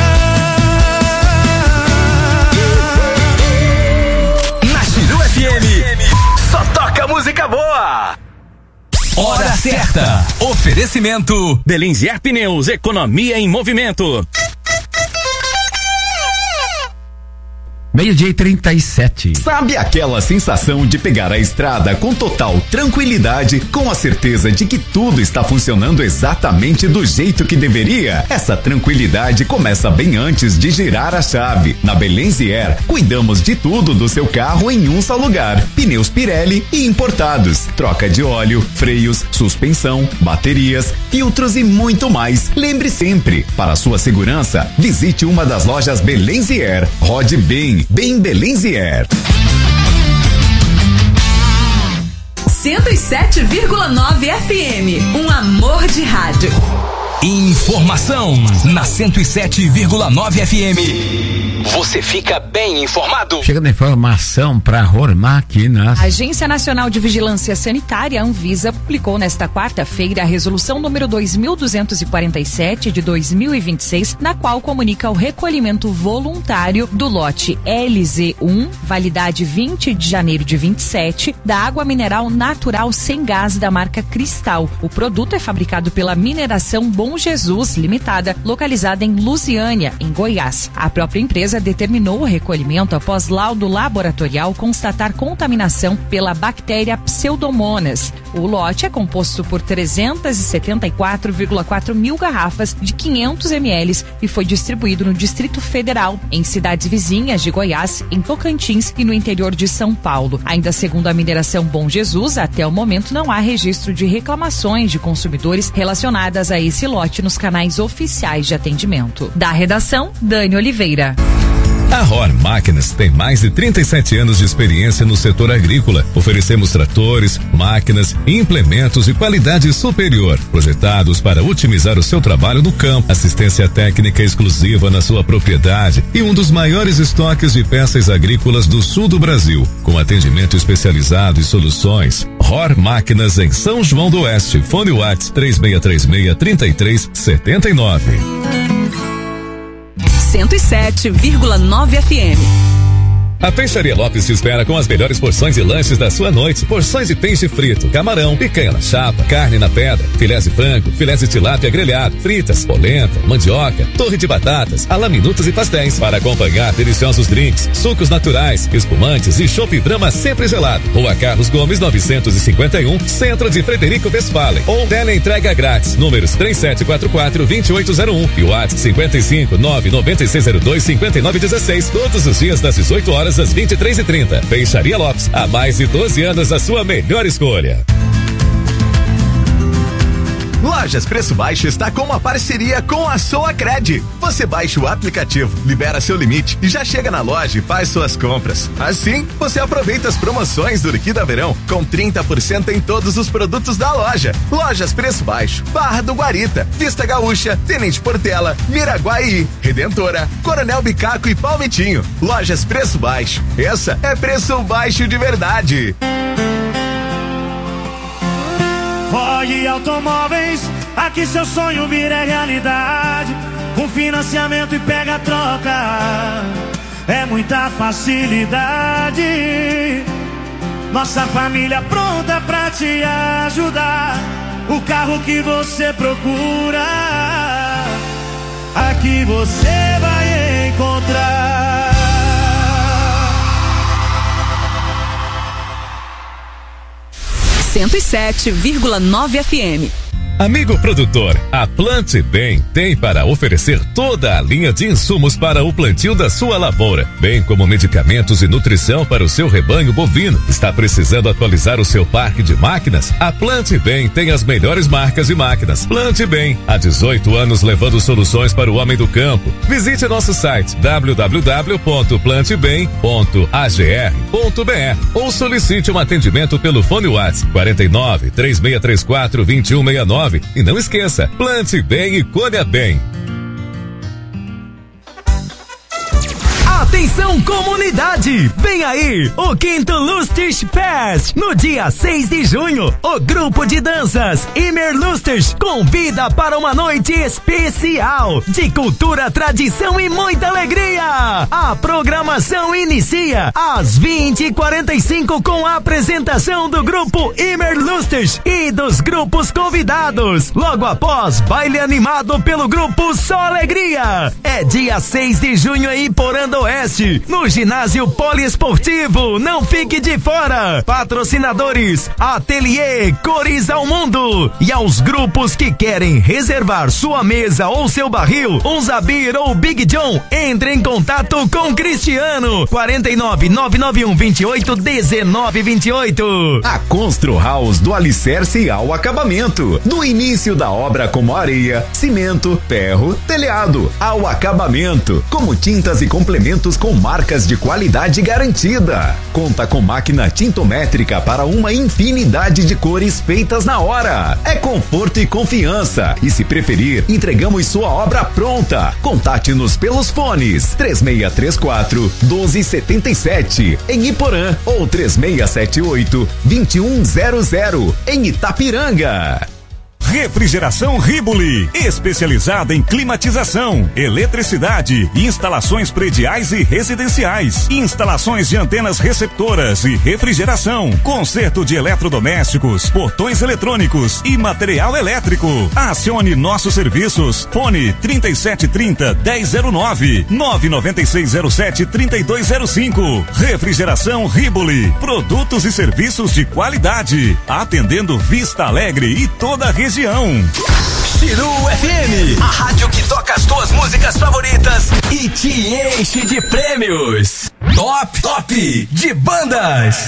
chão. Na Giro FM, só toca música boa. Hora certa. Oferecimento Belenzier Pneus, economia em movimento. 12:37. Sabe aquela sensação de pegar a estrada com total tranquilidade, com a certeza de que tudo está funcionando exatamente do jeito que deveria? Essa tranquilidade começa bem antes de girar a chave. Na Belenzier, cuidamos de tudo do seu carro em um só lugar. Pneus Pirelli e importados, troca de óleo, freios, suspensão, baterias, filtros e muito mais. Lembre sempre, para sua segurança, visite uma das lojas Belenzier. Rode bem Belenzier. 107,9 FM, um amor de rádio. Informação na 107,9 FM. Você fica bem informado. Chegando a informação para Ror Máquinas. A Agência Nacional de Vigilância Sanitária, Anvisa, publicou nesta quarta-feira a resolução número 2247 de 2026, na qual comunica o recolhimento voluntário do lote LZ1, validade 20 de janeiro de 27, da água mineral natural sem gás da marca Cristal. O produto é fabricado pela Mineração Bom Jesus Limitada, localizada em Lusiânia, em Goiás. A própria empresa empresa determinou o recolhimento após laudo laboratorial constatar contaminação pela bactéria Pseudomonas. O lote é composto por 374,4 mil garrafas de 500 ml e foi distribuído no Distrito Federal, em cidades vizinhas de Goiás, em Tocantins e no interior de São Paulo. Ainda segundo a Mineração Bom Jesus, até o momento não há registro de reclamações de consumidores relacionadas a esse lote nos canais oficiais de atendimento. Da redação, Dani Oliveira. A ROR Máquinas tem mais de 37 anos de experiência no setor agrícola. Oferecemos tratores, máquinas e implementos de qualidade superior, projetados para otimizar o seu trabalho no campo. Assistência técnica exclusiva na sua propriedade e um dos maiores estoques de peças agrícolas do sul do Brasil, com atendimento especializado e soluções. ROR Máquinas em São João do Oeste. Fone WhatsApp 3636-3379. 107,9 FM. A Peixaria Lopes te espera com as melhores porções e lanches da sua noite. Porções de peixe frito, camarão, picanha na chapa, carne na pedra, filés de frango, filés de tilápia grelhado, fritas, polenta, mandioca, torre de batatas, alaminutas e pastéis. Para acompanhar deliciosos drinks, sucos naturais, espumantes e chopp Brahma sempre gelado. Rua Carlos Gomes 951, Centro de Frederico Westphalen. Ou teleentrega grátis, números 3744-2801 e o WhatsApp 559-9602-5916. Todos os dias das 18 horas às 23h30. Peixaria Lopes, há mais de 12 anos a sua melhor escolha. Lojas Preço Baixo está com uma parceria com a Soacred. Você baixa o aplicativo, libera seu limite e já chega na loja e faz suas compras. Assim, você aproveita as promoções do Liquida Verão com 30% em todos os produtos da loja. Lojas Preço Baixo, Barra do Guarita, Vista Gaúcha, Tenente Portela, Miraguaí, Redentora, Coronel Bicaco e Palmitinho. Lojas Preço Baixo. Essa é preço baixo de verdade. Ford Automóveis, aqui seu sonho vira realidade. Com financiamento e pega a troca, é muita facilidade. Nossa família pronta pra te ajudar. O carro que você procura, aqui você vai encontrar. 107,9 FM. Amigo produtor, a Plante Bem tem para oferecer toda a linha de insumos para o plantio da sua lavoura, bem como medicamentos e nutrição para o seu rebanho bovino. Está precisando atualizar o seu parque de máquinas? A Plante Bem tem as melhores marcas de máquinas. Plante Bem, há 18 anos levando soluções para o homem do campo. Visite nosso site www.plantebem.agr.br ou solicite um atendimento pelo fone WhatsApp 49-3634-2169. E não esqueça, plante bem e colha bem. Atenção comunidade, vem aí o quinto Lustig Fest, no dia 6 de junho, o grupo de danças Imer Lustig convida para uma noite especial de cultura, tradição e muita alegria. A programação inicia às 20h45 com a apresentação do grupo Imer Lustig e dos grupos convidados. Logo após, baile animado pelo grupo Só Alegria. É dia 6 de junho em Porã do Oeste, no ginásio poliesportivo. Não fique de fora. Patrocinadores: Ateliê Cores ao Mundo. E aos grupos que querem reservar sua mesa ou seu barril, um Zabir ou Big John, entre em contato com Cristiano. 49-991-28-1928. A Constru House, do alicerce ao acabamento, do início da obra como areia, cimento, ferro, telhado, ao acabamento, como tintas e complementos com marcas de qualidade garantida. Conta com máquina tintométrica para uma infinidade de cores feitas na hora. É conforto e confiança. E se preferir, entregamos sua obra pronta. Contate-nos pelos fones 3634-1277 em Iporã ou 3678-2100 em Itapiranga. Refrigeração Ribuli, especializada em climatização, eletricidade, instalações prediais e residenciais, instalações de antenas receptoras e refrigeração, conserto de eletrodomésticos, portões eletrônicos e material elétrico. Acione nossos serviços. Fone 3730-1009, 99607-3205. Refrigeração Ribuli, produtos e serviços de qualidade, atendendo Vista Alegre e toda a região. Chiru FM, a rádio que toca as tuas músicas favoritas e te enche de prêmios. Top de bandas.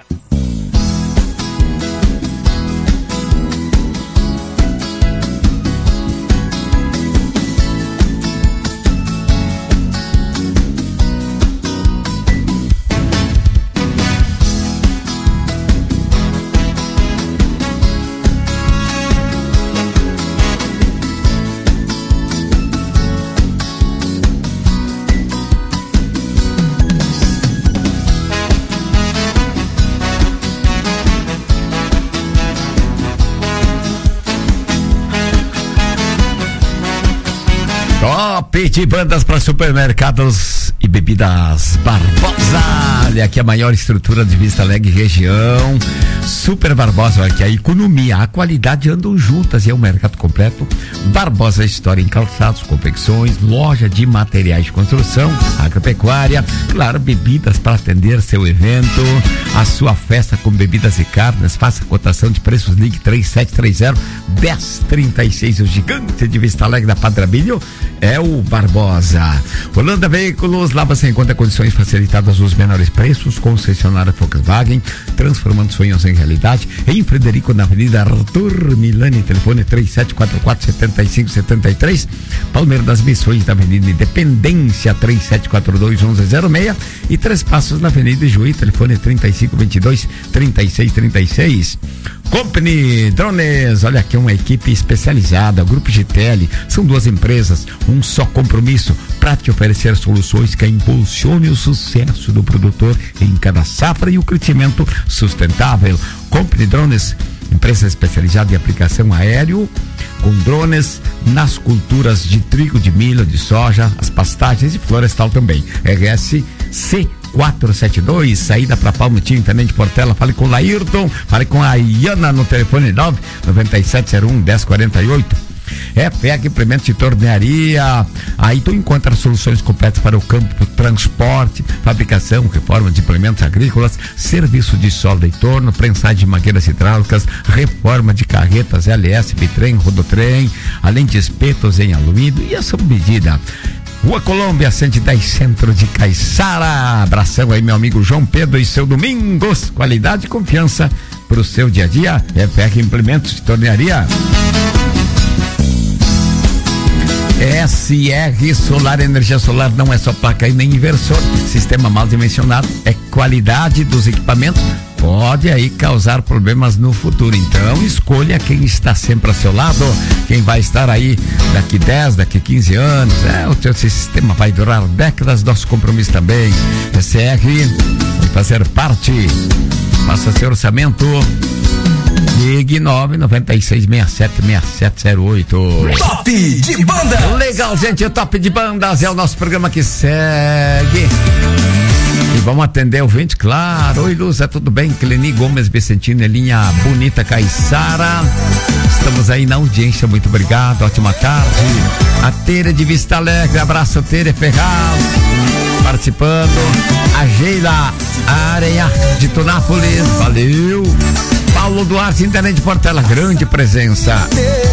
Top de bandas para supermercados e bebidas Barbosa. Olha aqui a maior estrutura de Vista Alegre região. Super Barbosa, olha que a economia, a qualidade andam juntas e é um mercado completo. Barbosa História em calçados, confecções, loja de materiais de construção, agropecuária, claro, bebidas para atender seu evento, a sua festa com bebidas e carnes. Faça cotação de preços, ligue 3730-1036. O gigante de Vista Alegre da Padre Abílio é o Barbosa. Holanda Veículos, lá você encontra condições facilitadas nos menores preços. Concessionária Volkswagen, transformando sonhos em realidade. Em Frederico, na Avenida Arthur Milani, telefone 3744-7573. Palmeira das Missões, na Avenida Independência, 3742-1106. E Três Passos, na Avenida Juí, telefone 3522-3636. Company Drones, olha aqui uma equipe especializada, Grupo GTL, são duas empresas, um só compromisso para te oferecer soluções que impulsionem o sucesso do produtor em cada safra e o crescimento sustentável. Company Drones, empresa especializada em aplicação aéreo, com drones nas culturas de trigo, de milho, de soja, as pastagens e florestal também. RSC 472, saída para Palmitim, Tenente Portela. Fale com o Laírton, fale com a Iana no telefone 99701-1048. PEC Implementos de Tornearia. Aí tu encontra soluções completas para o campo, transporte, fabricação, reforma de implementos agrícolas, serviço de solda e torno, prensagem de mangueiras hidráulicas, reforma de carretas LS, bitrem, rodotrem, além de espetos em alumínio e a sob medida. Rua Colômbia, 110, centro de Caiçara. Abração aí, meu amigo João Pedro e seu Domingos. Qualidade e confiança pro seu dia a dia. PEC Implementos de Tornearia. SR Solar, energia solar não é só placa e nem inversor. Sistema mal dimensionado, é qualidade dos equipamentos. Pode aí causar problemas no futuro, então escolha quem está sempre ao seu lado, quem vai estar aí daqui 10, daqui 15 anos, o seu sistema vai durar décadas. Nosso compromisso também, SR, vai fazer parte, faça seu orçamento, ligue 996676708. Top de banda. Legal, gente, o Top de Bandas é o nosso programa que segue. E vamos atender o ouvinte, claro. Oi, Luz, tudo bem? Cleni Gomes Vicentino, linha Bonita Caiçara. Estamos aí na audiência, muito obrigado, ótima tarde. A Tere de Vista Alegre, abraço, Tere Ferraz, participando. A Geila Areia de Tunápolis, valeu. Paulo Duarte, Intendente de Portela, grande presença.